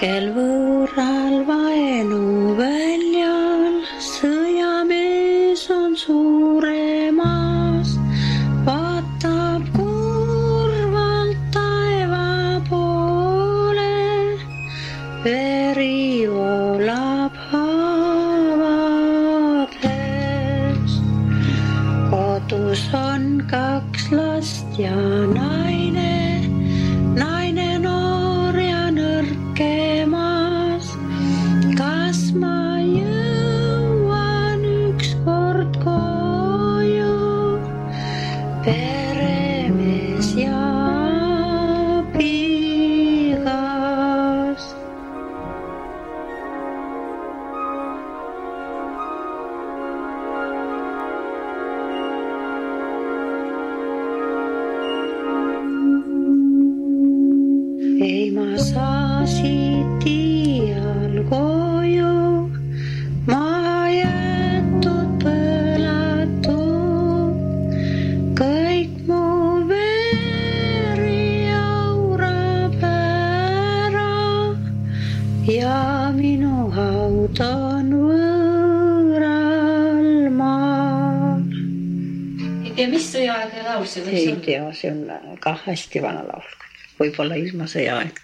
kel võõral vaenuväljal sõjamees on suremas, vaatab kurvalt taeva poole, veri voolab haavades. Kodus on 2 last ja naine noor ja nõrkemas. Kas ma jõuan ükskord koju, peremees ja abigas? Ei ma saa siit iial koju, ma jäetud põlatud. Kõik mu veri jaurab ära ja minu haud on võõral maal. Ei tea, mis sõjaaegne laul see võiks Ei olla? tea, see on ka hästi vana laul. Võib-olla ilma sõjaaegne.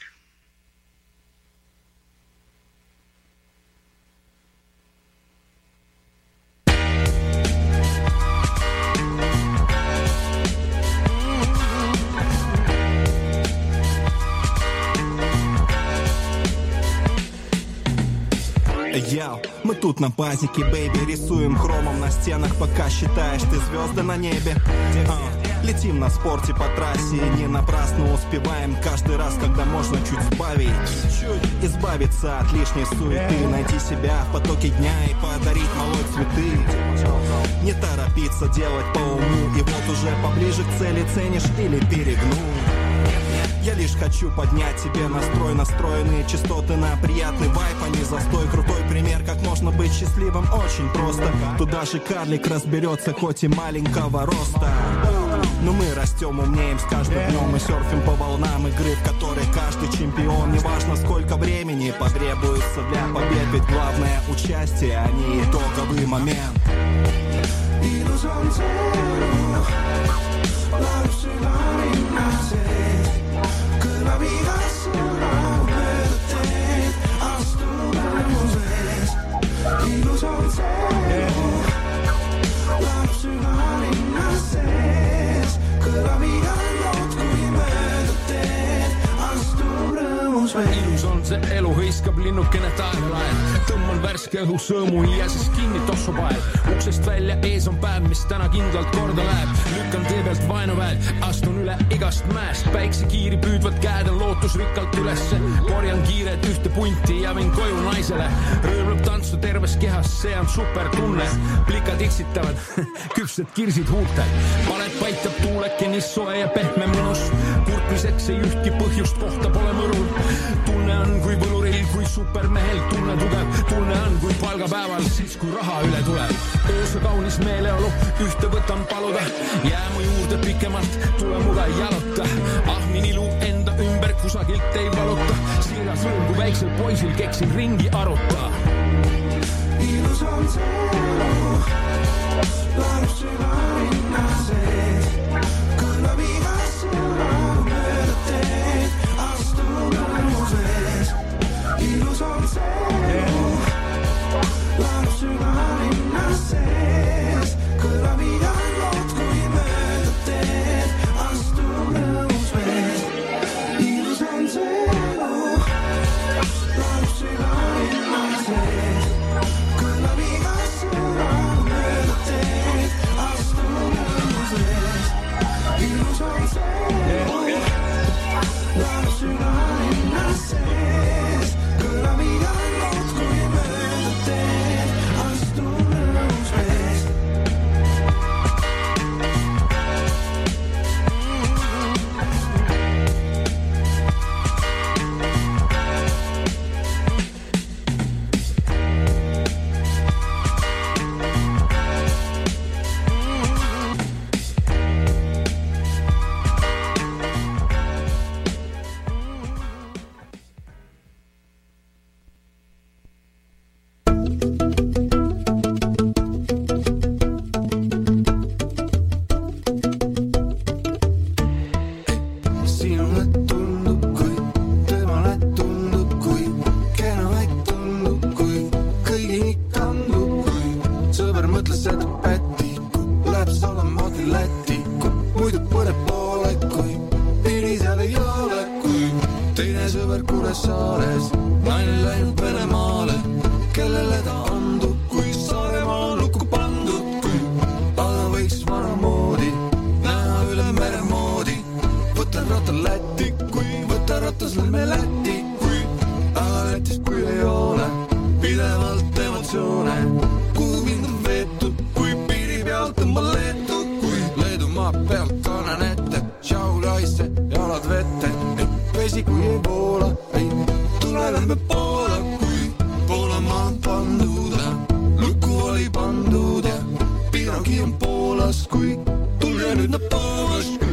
Яу, мы тут на базике, бэйби, рисуем хромом на стенах, пока считаешь ты звезды на небе. Летим на спорте по трассе и не напрасно успеваем каждый раз, когда можно чуть сбавить, избавиться от лишней суеты, найти себя в потоке дня и подарить малой цветы. Не торопиться делать по уму, и вот уже поближе к цели ценишь или перегнул. Я лишь хочу поднять тебе настрой, настроенные частоты на приятный вайп, а не застой. Крутой пример, как можно быть счастливым, очень просто. Туда же карлик разберется, хоть и маленького роста. Но мы растем, умнеем с каждым днем и серфим по волнам игры, в которой каждый чемпион. Неважно, сколько времени потребуется для побед, ведь главное участие, а не итоговый момент. La vida sola verte astu rõõmuses, ilus on see laulab südalinna sees, kõlab igal lood, kui mööda teed, astu rõõmus veel. Ilus on see elu, hõiskab linnukene taevalael, tõmban värske õhu sõõmu ja siis kinni tossupael. Uksest välja ees on päev, mis täna kindlalt korda läheb. Lükkan tee pealt vaenuväel, astun üle igast mäest. Päiksekiiri püüdvad käed on lootusrikkalt ülesse. Korjan kiired ühte punti ja vin koju naisele. Rõõmleb tantsu terves kehas, see on super tunne. Plikad iksitavad, küpsed kirsid huultel. Palet paitab tuuleke nii soe ja pehme mõnus. Kurtmiseks ei ühtki põhjust, kohta pole mõrul. Tunne on kui võluril, kui supermehel. Tunne tugev, tunne on kui palgapäeval, siis kui raha üle tuleb. Ööse kaunis meeleolu, ühte võtan paluda. Jää mu juurde pikemalt, tule muga jalota. Ahmin ilu enda ümber kusagilt ei valuta. Siiras rõõm, kui väiksel poisil keksin ringi aruta. Ilus on see elu, laulab südalinna sees, kõlab igas sõna mööda teed, astu rõõmuses. Ilus on see elu, laulab südalinna sees, kõlab igal lood, kui mööda teed, astu rõõmuses. Ilus on see elu, laulab südalinna sees, kõlab igas sõna mööda teed. pätti, kui läheb samamoodi Lätti, kui muidu põleb poole, kui piiri seal ei ole, kui teine sõber Kuressaares, naine läinud Venemaale, kellele ta andub, kui Saaremaa on lukku pandud, kui aga võiks vanamoodi näha üle mere moodi, võta ratta Lätti, kui võta ratas lähme Lätti, kui aga Lätis kui ei ole pidevalt emotsioone, kuhu mind on veetud, kui piiri pealt tõmbal Leetu, kui Leedu maa pealt kannan ette, tšau laisse, jalad vette, ei vesi kui ei voola, ei tule lähme Poola, kui Poolamaa on pandud ja lukku oli pandud ja piiragi on Poolas, kui tulge nüüd nad Poolas, kui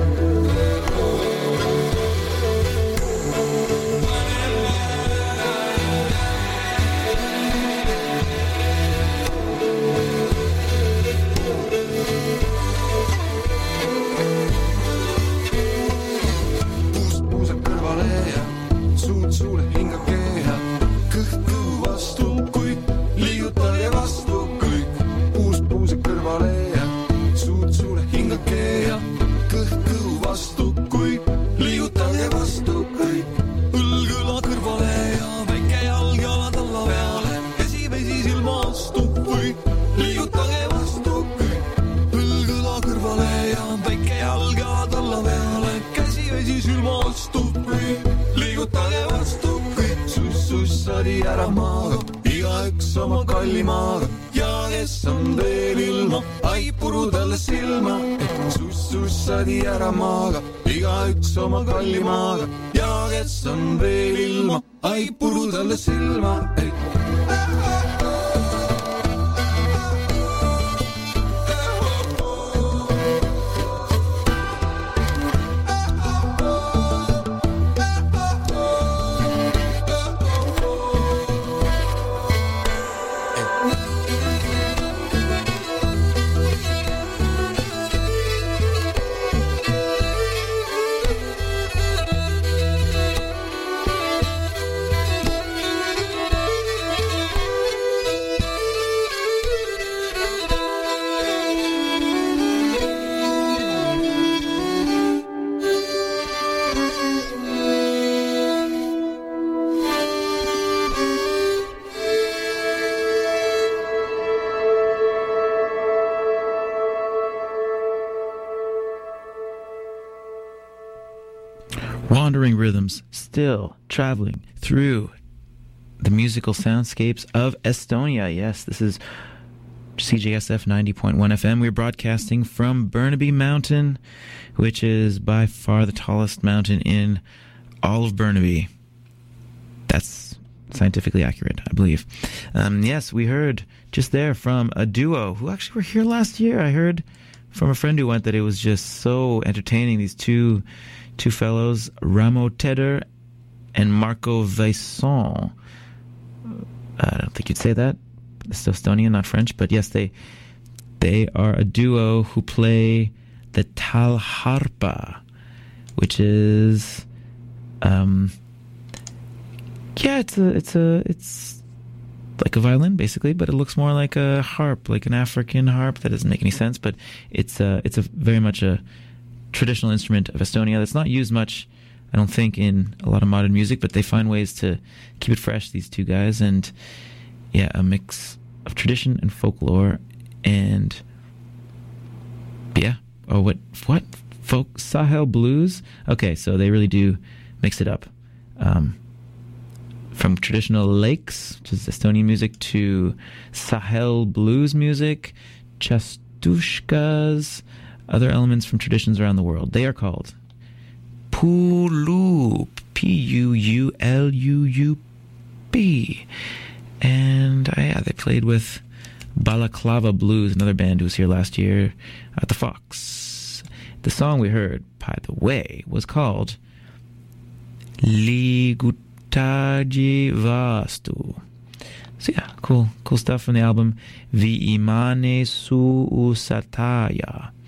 suule hingake ja kõhtu vastu, kui liigutage vastu kõik. Uus puuse kõrvale ja suud suule hingake ja kõhtu vastu, kui liigutage vastu kõik. Õlgõla kõrvale ja väike jalg jalad alla peale, käsi vesi silma astu, kui liigutage vastu kõik. Õlgõla kõrvale ja väike jalg jalad alla peale, käsi vesi silma astu, kui liigutage vastu kõik. Sussadi ära maaga, igaüks oma kallimaaga ja kes on veel ilma, ai puru talle silma. Sussadi ära maaga, igaüks oma kallimaaga ja kes on veel ilma, ai puru talle silma. Wandering rhythms, still traveling through the musical soundscapes of Estonia. Yes, this is CJSF 90.1 FM. We're broadcasting from Burnaby Mountain, which is by far the tallest mountain in all of Burnaby. That's scientifically accurate, I believe. Yes, we heard just there from a duo who actually were here last year. I heard from a friend who went that it was just so entertaining. These two fellows, Ramo Teder and Marco Vaisson. I don't think you'd say that. It's Estonian, not French. But yes, they are a duo who play the talharpa, which is, it's like a violin basically, but it looks more like a harp, like an African harp. That doesn't make any sense, but it's a very much a traditional instrument of Estonia that's not used much, I don't think, in a lot of modern music, but they find ways to keep it fresh, these two guys, and yeah, a mix of tradition and folklore, and yeah, what folk Sahel blues. Okay, so they really do mix it up, from traditional lakes, which is Estonian music, to Sahel blues music, chastushkas, other elements from traditions around the world. They are called Puuluup, Puuluup. And they played with Balaklava Blues, another band who was here last year at the Fox. The song we heard, by the way, was called Liigutaji Vastu. So yeah, cool stuff from the album Viimane Suusataja.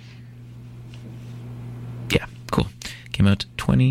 Yeah, cool. Came out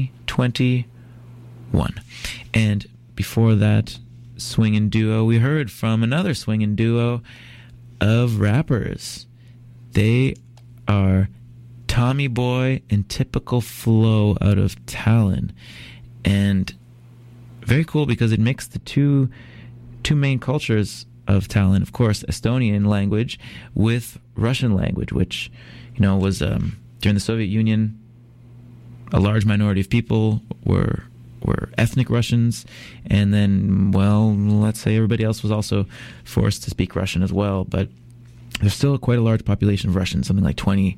2021. And before that swinging duo, we heard from another swinging duo, of rappers. They are Tommy Boy and Typical Flow out of Tallinn. And very cool because it mixed the two main cultures of Tallinn, of course, Estonian language with Russian language, which, was during the Soviet Union, a large minority of people were ethnic Russians, and then, well, let's say everybody else was also forced to speak Russian as well. But there's still quite a large population of Russians, something like 20%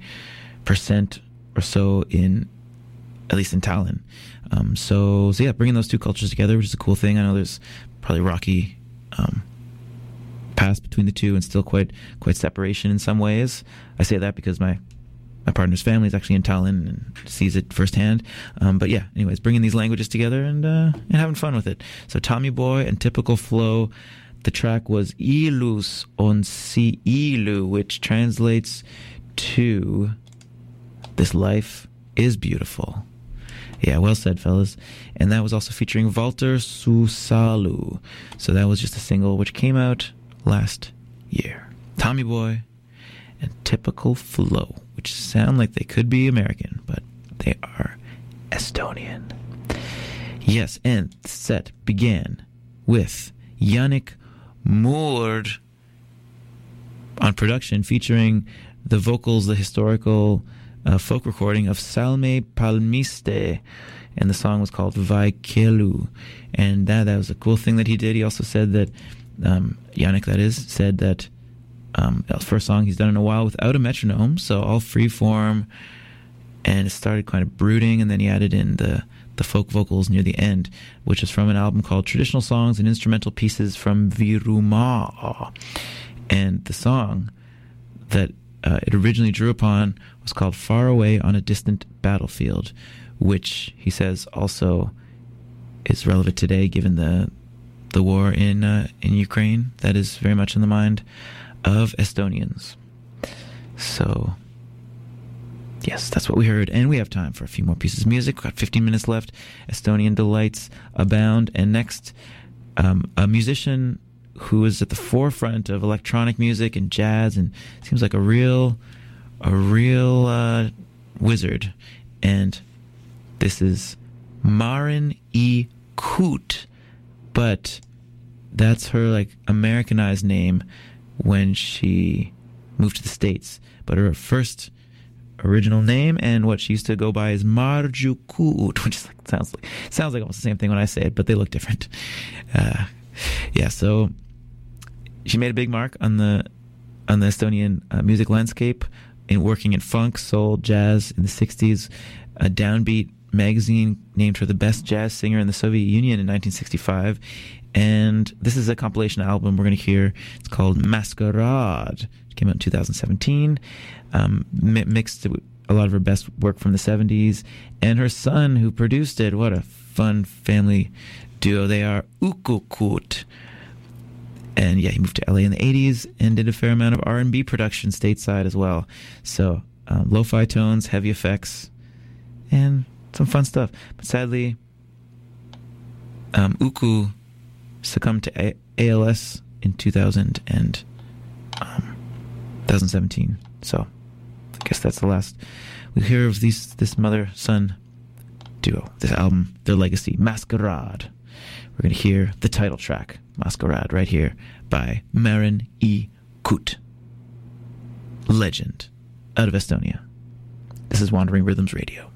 or so at least in Tallinn. So yeah, bringing those two cultures together, which is a cool thing. I know there's probably rocky past between the two, and still quite separation in some ways. I say that because my partner's family is actually in Tallinn and sees it firsthand. But yeah, anyways, bringing these languages together and having fun with it. So Tommy Boy and Typical Flow. The track was Ilus on si ilu, which translates to "This life is beautiful." Yeah, well said, fellas. And that was also featuring Valter Susalu. So that was just a single which came out last year. Tommy Boy and Typical Flow, which sound like they could be American, but they are Estonian. Yes, and the set began with Yannick Moord on production, featuring the vocals, the historical folk recording of Salme Palmiste, and the song was called Vaikelu. And that was a cool thing that he did. He also said that Yannick, that is, said that that was the first song he's done in a while without a metronome, so all free form, and it started kind of brooding, and then he added in the folk vocals near the end, which is from an album called Traditional Songs and Instrumental Pieces from Virumaa. And the song that it originally drew upon was called Far Away on a Distant Battlefield, which he says also is relevant today given the war in Ukraine. That is very much in the mind of Estonians. So yes, that's what we heard, and we have time for a few more pieces of music. We've got 15 minutes left. Estonian delights abound. And next, a musician who is at the forefront of electronic music and jazz, and seems like a real wizard. And this is Maren E. Koot, but that's her like Americanized name when she moved to the States. But her first original name and what she used to go by is Marju Koot, which is like, sounds like almost the same thing when I say it, but they look different. Yeah, so she made a big mark on the Estonian music landscape in working in funk, soul, jazz in the 60s. Downbeat magazine named her the best jazz singer in the Soviet Union in 1965. And this is a compilation album we're going to hear. It's called Masquerade. It came out in 2017. Mixed a lot of her best work from the 70s. And her son, who produced it, what a fun family duo they are, Uku Koot. And yeah, he moved to LA in the 80s and did a fair amount of R&B production stateside as well. So lo-fi tones, heavy effects, and some fun stuff. But sadly, Uku succumbed to ALS in 2017. So I guess that's the last we hear of this mother-son duo, this album, their legacy, Masquerade. We're going to hear the title track, Masquerade, right here by Maren E. Koot. Legend out of Estonia. This is Wandering Rhythms Radio.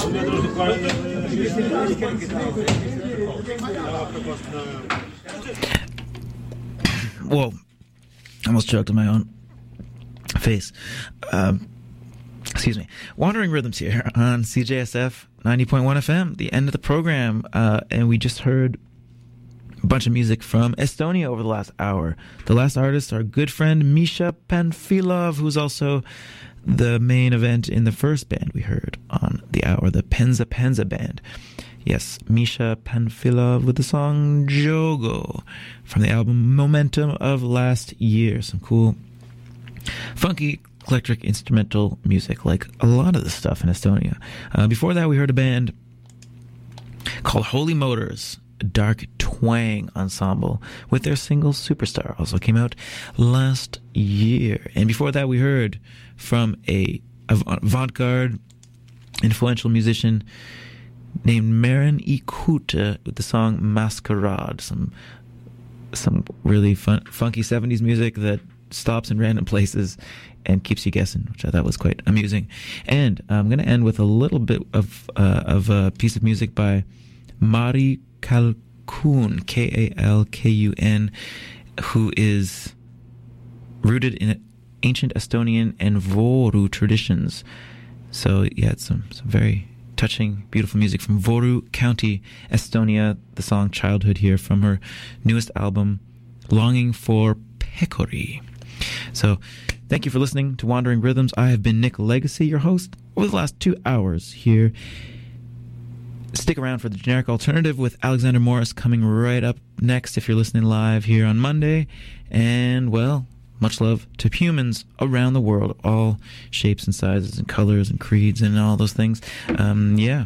Whoa. I almost choked on my own face. Excuse me. Wandering Rhythms here on CJSF 90.1 FM, the end of the program. And we just heard a bunch of music from Estonia over the last hour. The last artist, our good friend Misha Panfilov, who's also the main event in the first band we heard on the hour, the Penza Penza band. Yes, Misha Panfilov with the song Jogo from the album Momentum of last year. Some cool, funky, electric instrumental music, like a lot of the stuff in Estonia. Before that, we heard a band called Holy Motors, a dark twang ensemble, with their single Superstar. Also came out last year. And before that, we heard from a avant-garde, influential musician named Maren Ikuta with the song Masquerade. Some really funky 70s music that stops in random places and keeps you guessing, which I thought was quite amusing. And I'm going to end with a little bit of a piece of music by Mari Kalkun, Kalkun, who is rooted in ancient Estonian and Voru traditions. So yeah, it's some very touching, beautiful music from Voru County, Estonia. The song Childhood here from her newest album, Longing for Pekori. So thank you for listening to Wandering Rhythms. I have been Nick Legacy, your host, over the last 2 hours here. Stick around for the generic alternative with Alexander Morris coming right up next if you're listening live here on Monday. And, well, much love to humans around the world, all shapes and sizes and colors and creeds and all those things. Yeah,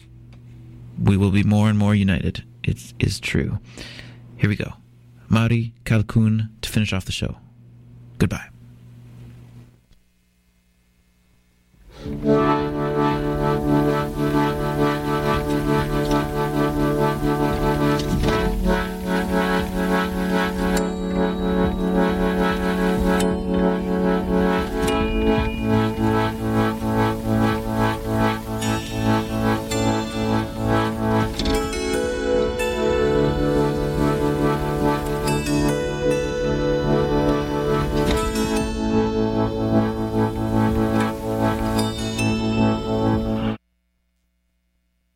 we will be more and more united. It is true. Here we go. Mari Kalkun to finish off the show. Goodbye.